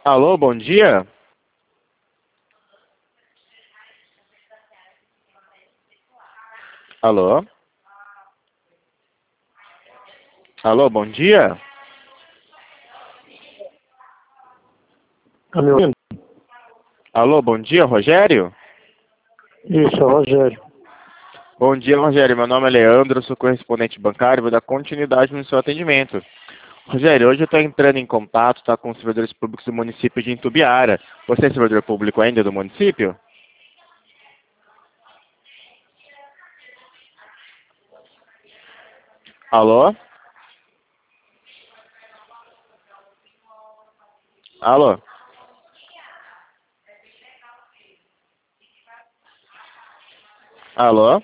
Alô, bom dia? Alô? Alô, bom dia? Tá me ouvindo? Alô, bom dia, Rogério? Isso, é o Rogério. Bom dia, Rogério. Meu nome é Leandro, sou correspondente bancário, vou dar continuidade no seu atendimento. Rogério, hoje eu estou entrando em contato, com os servidores públicos do município de Intubiara. Você é servidor público ainda do município? Alô? Alô? Alô?